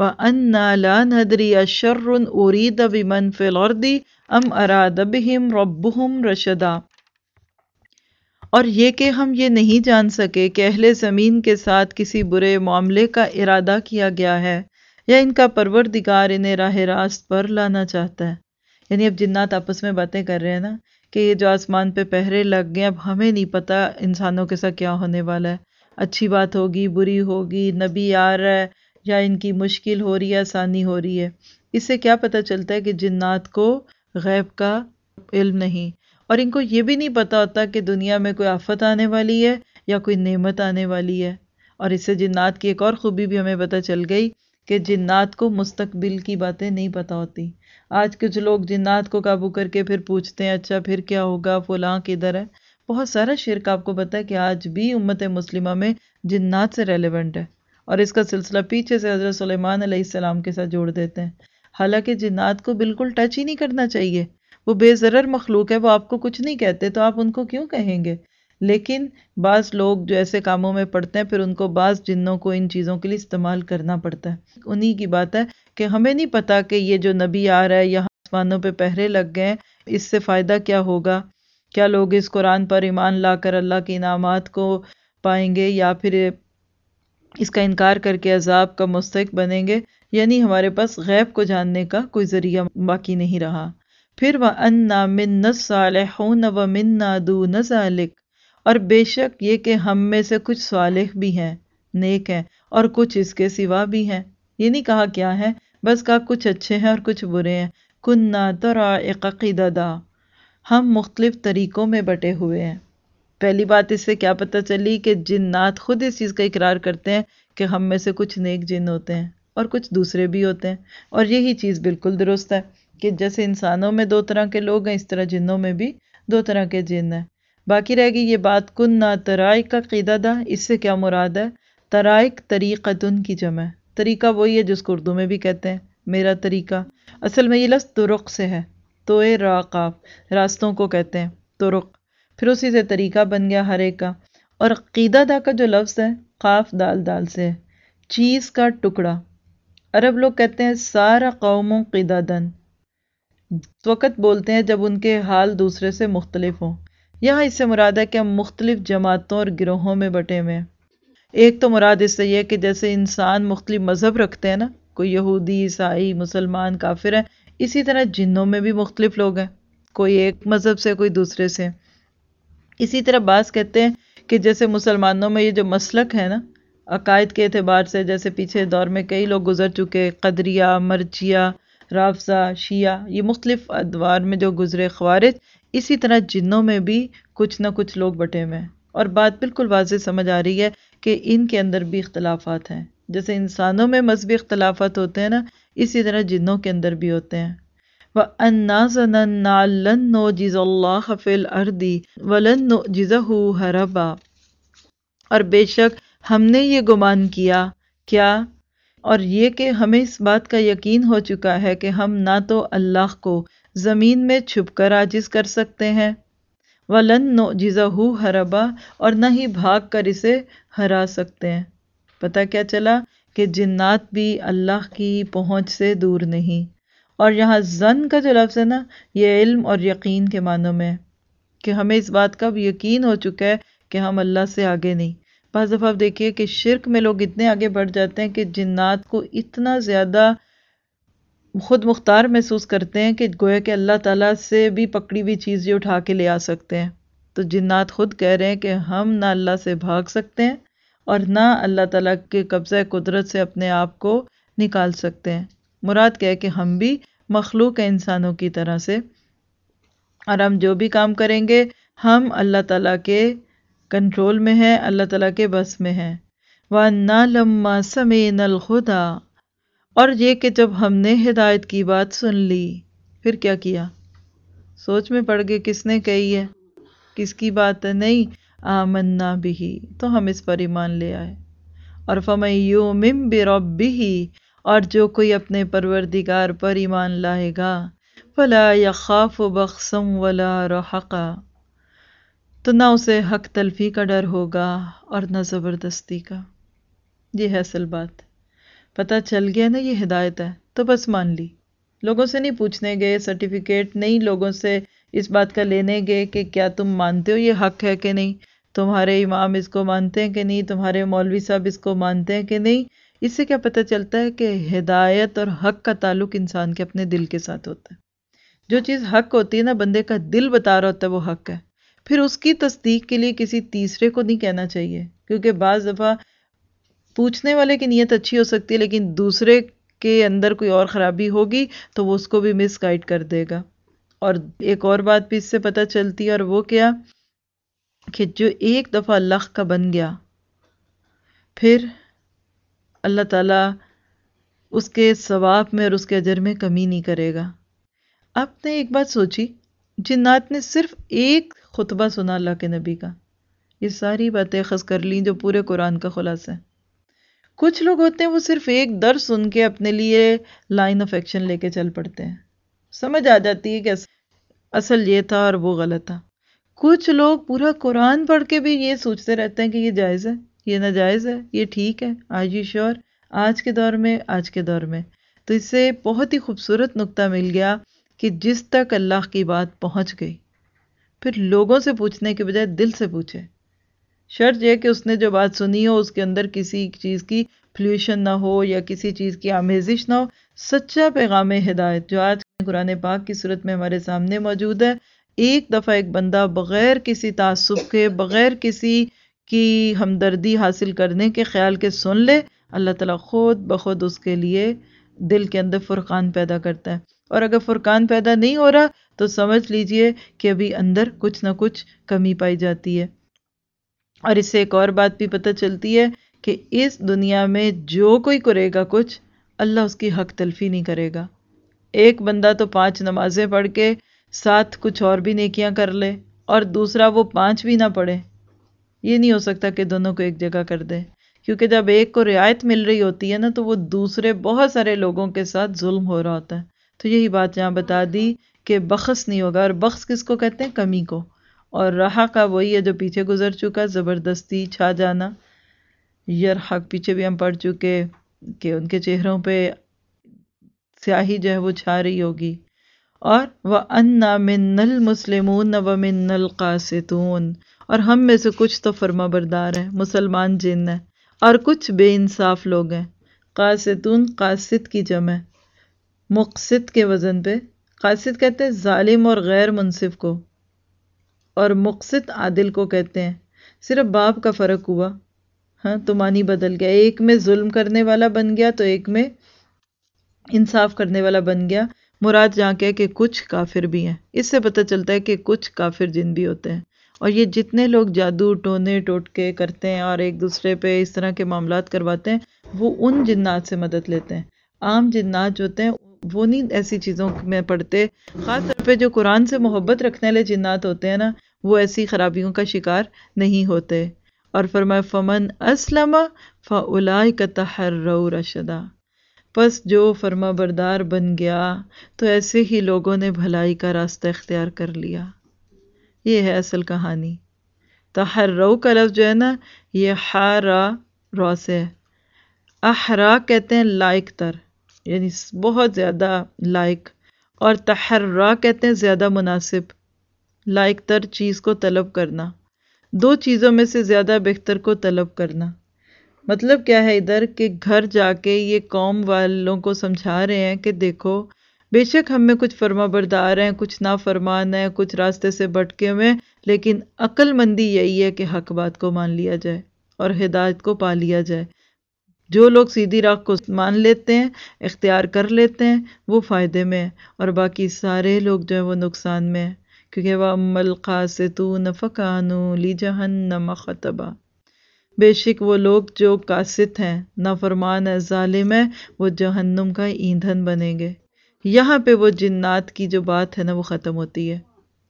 وَأَنَّا لَا نَدْرِي أَشَرٌّ أُرِيدَ بِمَنْ فِي الْأَرْضِ أَمْ أَرَادَ بِهِمْ رَبُّهُمْ رَشَدًا۔ اور یہ کہ ہم یہ نہیں جان سکے کہ اہل زمین کے ساتھ کسی برے معاملے کا ارادہ کیا گیا ہے یا ان کا پروردگار انہیں راہ راست پر لانا چاہتا ہے۔ یعنی اب جنات آپس میں باتیں کر رہے ہیں نا کہ یہ جو آسمان پہ پہرے لگ گئے، اب ہمیں نہیں پتہ انسانوں کے ساتھ کیا ہونے والا ہے، اچھی بات ہوگی بری ہوگی، نبی آ رہا ہے یا ان کی مشکل ہو رہی ہے آسانی ہو رہی ہے۔ اس سے کیا پتہ چلتا ہے کہ جنات کو غیب کا علم نہیں، اور ان کو یہ بھی نہیں پتہ ہوتا کہ دنیا میں کوئی آفت آنے والی ہے یا کوئی نعمت آنے والی ہے۔ اور اس سے جنات کی ایک اور خوبی بھی ہمیں پتہ چل گئی کہ جنات کو مستقبل کی باتیں نہیں پتہ ہوتی۔ آج کچھ لوگ جنات کو قابو کر کے پھر پوچھتے ہیں اچھا پھر کیا ہوگا، فلاں کدھر ہے۔ بہت سارا شرک آپ کو پتہ ہے کہ آج بھی امت مسلمہ میں جنات سے ریلیونٹ ہے، اور اس کا سلسلہ پیچھے سے حضرت سلیمان علیہ السلام کے ساتھ جوڑ دیتے ہیں، حالانکہ جنات کو بالکل ٹچ ہی نہیں کرنا چاہیے، وہ بے ضرر مخلوق ہے، وہ آپ کو کچھ نہیں کہتے تو آپ ان کو کیوں کہیں گے؟ لیکن بعض لوگ جو ایسے کاموں میں پڑتے ہیں پھر ان کو بعض جنوں کو ان چیزوں کے لیے استعمال کرنا پڑتا ہے۔ انہی کی بات ہے کہ ہمیں نہیں پتا کہ یہ جو نبی آ رہا ہے یہاں آسمانوں پہ پہرے لگ گئے، اس سے فائدہ کیا ہوگا، کیا لوگ اس قرآن پر ایمان لا کر اللہ کے انعامات کو پائیں گے یا پھر اس کا انکار کر کے عذاب کا مستحق بنیں گے؟ یعنی ہمارے پاس غیب کو جاننے کا کوئی ذریعہ باقی نہیں رہا۔ پھر وَأَنَّا مِنَّا الصَّالِحُونَ وَمِنَّا دُونَ ذَلِكَ، اور بے شک یہ کہ ہم میں سے کچھ صالح بھی ہیں، نیک ہیں، اور کچھ اس کے سوا بھی ہیں۔ یہ نہیں کہا کیا ہے، بس کہا کچھ اچھے ہیں اور کچھ برے ہیں۔ كُنَّا طَرَائِقَ قِدَدًا، ہم مختلف طریقوں میں بٹے ہوئے ہیں۔ پہلی بات اس سے کیا پتہ چلی کہ جنات خود اس چیز کا اقرار کرتے ہیں کہ ہم میں سے کچھ نیک جن ہوتے ہیں اور کچھ دوسرے بھی ہوتے ہیں، اور یہی چیز بالکل درست ہے کہ جیسے انسانوں میں دو طرح کے لوگ ہیں اس طرح جنوں میں بھی دو طرح کے جن ہیں۔ باقی رہ گئی یہ بات كُنَّا طَرَائِقَ قِدَدًا، اس سے کیا مراد ہے؟ طرائق طریقتن کی جمع ہے، طریقہ وہی ہے جس کو اردو میں بھی کہتے ہیں میرا طریقہ، اصل میں یہ لفظ طرق سے ہے، تو را قاف، راستوں کو کہتے ہیں طرق، پھر اسی سے طریقہ بن گیا ہر ایک کا۔ اور قیدہ کا جو لفظ ہے قاف دال دال سے ہے، چیز کا ٹکڑا۔ عرب لوگ کہتے ہیں سارا قوموں قددن، اس وقت بولتے ہیں جب ان کے حال دوسرے سے مختلف ہوں۔ یہاں اس سے مراد ہے کہ ہم مختلف جماعتوں اور گروہوں میں بٹے ہوئے ہیں۔ ایک تو مراد اس سے یہ کہ جیسے انسان مختلف مذہب رکھتے ہیں نا، کوئی یہودی، عیسائی، مسلمان، کافر ہیں، اسی طرح جنوں میں بھی مختلف لوگ ہیں، کوئی ایک مذہب سے کوئی دوسرے سے۔ اسی طرح بعض کہتے ہیں کہ جیسے مسلمانوں میں یہ جو مسلک ہے نا عقائد کے اعتبار سے، جیسے پیچھے دور میں کئی لوگ گزر چکے، قدریہ، مرجیہ، رافضہ، شیعہ، یہ مختلف ادوار میں جو گزرے، خوارج، اسی طرح جنوں میں بھی کچھ نہ کچھ لوگ بٹے ہوئے ہیں۔ اور بات بالکل واضح سمجھ آ رہی ہے کہ ان کے اندر بھی اختلافات ہیں، جیسے انسانوں میں مذہبی اختلافات ہوتے ہیں نا، اسی طرح جنوں کے اندر بھی ہوتے ہیں۔ وَأَنَّا ظَنَنَّا لَن نُعْجِزَ اللَّهَ فِي الْأَرْضِ وَلَن نُعْجِزَهُ هَرَبًا، اور بے شک ہم نے یہ گمان کیا، کیا، اور یہ کہ ہمیں اس بات کا یقین ہو چکا ہے کہ ہم نہ تو اللہ کو زمین میں چھپ کر عاجز کر سکتے ہیں، وَلَن نُعْجِزَهُ هَرَبًا، اور نہ ہی بھاگ کر اسے ہرا سکتے ہیں۔ پتہ کیا چلا کہ جنات بھی اللہ کی پہنچ سے دور نہیں۔ اور یہاں ظن کا جو لفظ ہے نا، یہ علم اور یقین کے معنوں میں ہے کہ ہمیں اس بات کا بھی یقین ہو چکا ہے کہ ہم اللہ سے آگے نہیں۔ بعض دفعہ آپ دیکھیے کہ شرک میں لوگ اتنے آگے بڑھ جاتے ہیں کہ جنات کو اتنا زیادہ خود مختار محسوس کرتے ہیں کہ گویا کہ اللہ تعالیٰ سے بھی پکڑی ہوئی چیز یہ اٹھا کے لے آ سکتے ہیں۔ تو جنات خود کہہ رہے ہیں کہ ہم نہ اللہ سے بھاگ سکتے ہیں اور نہ اللہ تعالیٰ کے قبضہ قدرت سے اپنے آپ کو نکال سکتے ہیں۔ مراد کیا ہے کہ ہم بھی مخلوق ہیں انسانوں کی طرح سے، اور ہم جو بھی کام کریں گے ہم اللہ تعالیٰ کے کنٹرول میں ہیں، اللہ تعالیٰ کے بس میں ہیں۔ وَأَنَّا لَمَّا سَمِعْنَا الْهُدَىٰ، اور یہ کہ جب ہم نے ہدایت کی بات سن لی، پھر کیا کیا؟ سوچ میں پڑ گئے کس نے کہی ہے، کس کی بات ہے؟ نہیں، آمنا بہ، تو ہم اس پر ایمان لے آئے۔ اور فَمَن یُؤْمِن بِرَبِّهِ، اور جو کوئی اپنے پروردگار پر ایمان لائے گا، فَلَا يَخَافُ بَخْسًا وَلَا رَهَقًا، تو نہ اسے حق تلفی کا ڈر ہوگا اور نہ زبردستی کا۔ یہ ہے اصل بات۔ پتہ چل گیا نا یہ ہدایت ہے تو بس مان لی. لوگوں سے نہیں پوچھنے گئے، سرٹیفکیٹ نہیں لوگوں سے اس بات کا لینے گئے کہ کیا تم مانتے ہو یہ حق ہے کہ نہیں، تمہارے امام اس کو مانتے ہیں کہ نہیں، تمہارے مولوی صاحب اس کو مانتے ہیں کہ نہیں. اس سے کیا پتہ چلتا ہے کہ ہدایت اور حق کا تعلق انسان کے اپنے دل کے ساتھ ہوتا ہے. جو چیز حق ہوتی ہے نا، بندے کا دل بتا رہا ہوتا ہے وہ حق ہے. پھر اس کی تصدیق کے لیے کسی تیسرے کو نہیں کہنا چاہیے، کیونکہ بعض دفعہ پوچھنے والے کی نیت اچھی ہو سکتی ہے لیکن دوسرے کے اندر کوئی اور خرابی ہوگی تو وہ اس کو بھی مس گائیڈ کر دے گا. اور ایک اور بات بھی اس سے پتہ چلتی ہے، اور وہ کیا کہ جو ایک دفعہ اللہ کا بن گیا پھر اللہ تعالیٰ اس کے ثواب میں اور اس کے اجر میں کمی نہیں کرے گا. آپ نے ایک بات سوچی، جنات نے صرف ایک خطبہ سنا اللہ کے نبی کا، یہ ساری باتیں اخذ کر لیں جو پورے قرآن کا خلاصہ ہے. کچھ لوگ ہوتے ہیں وہ صرف ایک درس سن کے اپنے لیے لائن آف ایکشن لے کے چل پڑتے ہیں، سمجھ آ جاتی ہے کہ اصل یہ تھا اور وہ غلط تھا. کچھ لوگ پورا قرآن پڑھ کے بھی یہ سوچتے رہتے ہیں کہ یہ جائز ہے، یہ ناجائز ہے، یہ ٹھیک ہے، آج یہ شور آج کے دور میں. تو اس سے بہت ہی خوبصورت نقطہ مل گیا کہ جس تک اللہ کی بات پہنچ گئی پھر لوگوں سے پوچھنے کے بجائے دل سے پوچھے. شرط یہ کہ اس نے جو بات سنی ہو اس کے اندر کسی چیز کی فلیوشن نہ ہو یا کسی چیز کی آمیزش نہ ہو. سچا پیغام ہدایت جو آج قرآن پاک کی صورت میں ہمارے سامنے موجود ہے، ایک دفعہ ایک بندہ بغیر کسی تعصب کے، بغیر کسی کی ہمدردی حاصل کرنے کے خیال کے سن لے، اللہ تعالیٰ خود بخود اس کے لیے دل کے اندر فرقان پیدا کرتا ہے. اور اگر فرقان پیدا نہیں ہو رہا تو سمجھ لیجئے کہ ابھی اندر کچھ نہ کچھ کمی پائی جاتی ہے. اور اس سے ایک اور بات بھی پتہ چلتی ہے کہ اس دنیا میں جو کوئی کرے گا کچھ، اللہ اس کی حق تلفی نہیں کرے گا. ایک بندہ تو 5 نمازیں پڑھ کے ساتھ کچھ اور بھی نیکیاں کر لے اور دوسرا وہ 5 بھی نہ پڑھے، یہ نہیں ہو سکتا کہ دونوں کو ایک جگہ کر دے. کیونکہ جب ایک کو رعایت مل رہی ہوتی ہے نا تو وہ دوسرے بہت سارے لوگوں کے ساتھ ظلم ہو رہا ہوتا ہے. تو یہی بات یہاں بتا دی کہ بخس نہیں ہوگا. اور بخس کس کو کہتے ہیں؟ کمی کو. اور رہا کا وہی ہے جو پیچھے گزر چکا، زبردستی چھا جانا. یرحق پیچھے بھی ہم پڑھ چکے کہ ان کے چہروں پہ سیاہی جو ہے وہ چھا رہی ہوگی. اور وَأَنَّا مِنَّا الْمُسْلِمُونَ وَمِنَّا الْقَاسِطُونَ، اور ہم میں سے کچھ تو فرما بردار ہیں، مسلمان جن ہیں، اور کچھ بے انصاف لوگ ہیں. قاسطون قاسط کی جمع ہے، مقسط کے وزن پہ. قاسط کہتے ہیں ظالم اور غیر منصف کو، اور مقسط عادل کو کہتے ہیں. صرف باب کا فرق ہوا، ہاں تو معنی بدل گیا. ایک میں ظلم کرنے والا بن گیا تو ایک میں انصاف کرنے والا بن گیا. مراد جہاں کہ کچھ کافر بھی ہیں. اس سے پتہ چلتا ہے کہ کچھ کافر جن بھی ہوتے ہیں. اور یہ جتنے لوگ جادو ٹونے ٹوٹکے کرتے ہیں اور ایک دوسرے پہ اس طرح کے معاملات کرواتے ہیں، وہ ان جنات سے مدد لیتے ہیں. عام جنات جو ہوتے ہیں وہ نہیں ایسی چیزوں میں پڑتے. خاص طور پہ جو قرآن سے محبت رکھنے والے جنات ہوتے ہیں نا، وہ ایسی خرابیوں کا شکار نہیں ہوتے. اور فرمایا فمن اسلم فاولئک تحروا رشدا، پس جو فرما بردار بن گیا تو ایسے ہی لوگوں نے بھلائی کا راستہ اختیار کر لیا. یہ ہے اصل کہانی. تحرو کا لفظ جو ہے نا، یہ حارا را سے ہے. احرا کہتے ہیں لائق تر، یعنی بہت زیادہ لائق، اور تحرا کہتے ہیں زیادہ مناسب. لائق تر چیز کو طلب کرنا، 2 چیزوں میں سے زیادہ بہتر کو طلب کرنا. مطلب کیا ہے ادھر کہ گھر جا کے یہ قوم والوں کو سمجھا رہے ہیں کہ دیکھو بے شک ہم میں کچھ فرما بردار ہیں، کچھ نافرمان ہیں، کچھ راستے سے بھٹکے ہوئے ہیں، لیکن عقل مندی یہی ہے کہ حق بات کو مان لیا جائے اور ہدایت کو پا لیا جائے. جو لوگ سیدھی راہ کو مان لیتے ہیں، اختیار کر لیتے ہیں، وہ فائدے میں ہیں، اور باقی سارے لوگ جو ہیں وہ نقصان میں ہیں. کیونکہ وَأَمَّا الْقَاسِطُونَ فَكَانُوا لِجَهَنَّمَ حَطَبًا، بے شک وہ لوگ جو قاسط ہیں، نافرمان ہیں، ظالم ہیں، وہ جہنم کا ایندھن بنیں گے. یہاں پہ وہ جنات کی جو بات ہے نا وہ ختم ہوتی ہے.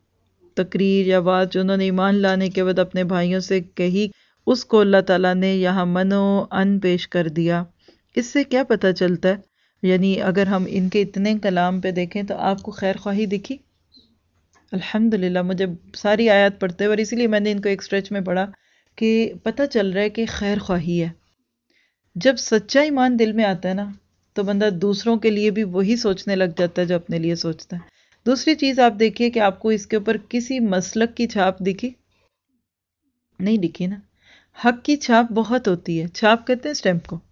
تقریر یا بات جو انہوں نے ایمان لانے کے بعد اپنے بھائیوں سے کہی، اس کو اللہ تعالیٰ نے یہاں منع و ان پیش کر دیا. اس سے کیا پتہ چلتا ہے؟ یعنی اگر ہم ان کے اتنے کلام پہ دیکھیں تو آپ کو خیر خواہی دکھی؟ الحمدللہ مجھے ساری آیات پڑھتے اور اسی لیے میں نے ان کو ایک سٹریچ میں پڑھا کہ پتہ چل رہا ہے کہ خیر خواہی ہے. جب سچا ایمان دل میں آتا ہے نا تو بندہ دوسروں کے لیے بھی وہی سوچنے لگ جاتا ہے جو اپنے لیے سوچتا ہے۔ دوسری چیز آپ دیکھیے کہ آپ کو اس کے اوپر کسی مسلک کی چھاپ دکھی؟ نہیں دکھی نا۔ حق کی چھاپ بہت ہوتی ہے، چھاپ کہتے ہیں اسٹیمپ کو۔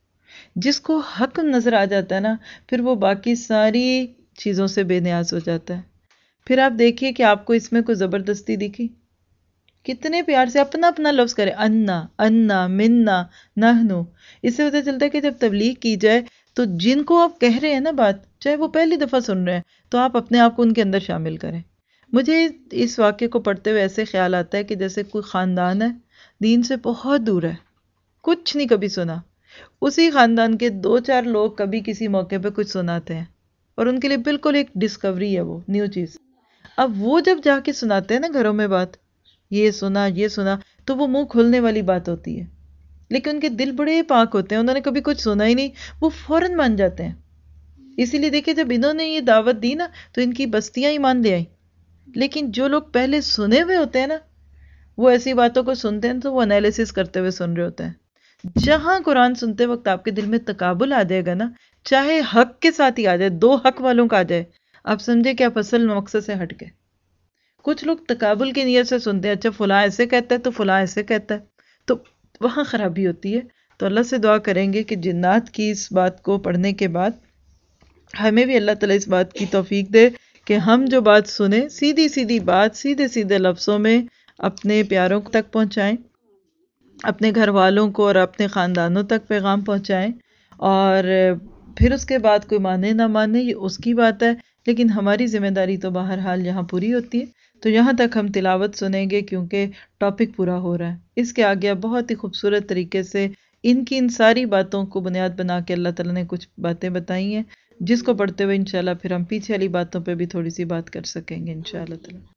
جس کو حق نظر آ جاتا ہے نا پھر وہ باقی ساری چیزوں سے بے نیاز ہو جاتا ہے۔ پھر آپ دیکھیے کہ آپ کو اس میں کوئی زبردستی دکھی؟ کتنے پیار سے اپنا اپنا لفظ کرے، انا انا منا نحنو۔ اس سے پتہ چلتا ہے کہ جب تبلیغ کی جائے تو جن کو آپ کہہ رہے ہیں نا بات، چاہے وہ پہلی دفعہ سن رہے ہیں، تو آپ اپنے آپ کو ان کے اندر شامل کریں۔ مجھے اس واقعے کو پڑھتے ہوئے ایسے خیال آتا ہے کہ جیسے کوئی خاندان ہے، دین سے بہت دور ہے، کچھ نہیں کبھی سنا، اسی خاندان کے دو چار لوگ کبھی کسی موقع پہ کچھ سناتے ہیں اور ان کے لیے بالکل ایک ڈسکوری ہے، وہ نیو چیز۔ اب وہ جب جا کے سناتے ہیں نا گھروں میں بات، یہ سنا تو وہ منہ کھولنے والی بات ہوتی ہے، لیکن ان کے دل بڑے پاک ہوتے ہیں، انہوں نے کبھی کچھ سنا ہی نہیں، وہ فوراً مان جاتے ہیں۔ اسی لیے دیکھیں جب انہوں نے یہ دعوت دی نا تو ان کی بستیاں ایمان لے آئیں، لیکن جو لوگ پہلے سنے ہوئے ہوتے ہیں نا وہ ایسی باتوں کو سنتے ہیں تو وہ انالیسس کرتے ہوئے سن رہے ہوتے ہیں۔ جہاں قرآن سنتے وقت آپ کے دل میں تقابل آ جائے گا نا، چاہے حق کے ساتھ ہی آ جائے، دو حق والوں کا آ جائے، آپ سمجھے کہ آپ اصل مقصد سے ہٹ گئے۔ کچھ لوگ تقابل کی نیت سے سنتے ہیں، اچھا فلاں ایسے کہتا ہے تو فلاں ایسے کہتا ہے، تو وہاں خرابی ہوتی ہے۔ تو اللہ سے دعا کریں گے کہ جنات کی اس بات کو پڑھنے کے بعد ہمیں بھی اللہ تعالیٰ اس بات کی توفیق دے کہ ہم جو بات سنیں، سیدھی سیدھی بات سیدھے سیدھے لفظوں میں اپنے پیاروں تک پہنچائیں، اپنے گھر والوں کو اور اپنے خاندانوں تک پیغام پہنچائیں، اور پھر اس کے بعد کوئی مانے نہ مانے یہ اس کی بات ہے، لیکن ہماری ذمہ داری تو بہرحال یہاں پوری ہوتی ہے۔ تو یہاں تک ہم تلاوت سنیں گے کیونکہ ٹاپک پورا ہو رہا ہے۔ اس کے آگے بہت ہی خوبصورت طریقے سے ان ساری باتوں کو بنیاد بنا کے اللہ تعالیٰ نے کچھ باتیں بتائی ہیں، جس کو پڑھتے ہوئے انشاءاللہ پھر ہم پیچھے والی باتوں پہ بھی تھوڑی سی بات کر سکیں گے انشاءاللہ تعالیٰ۔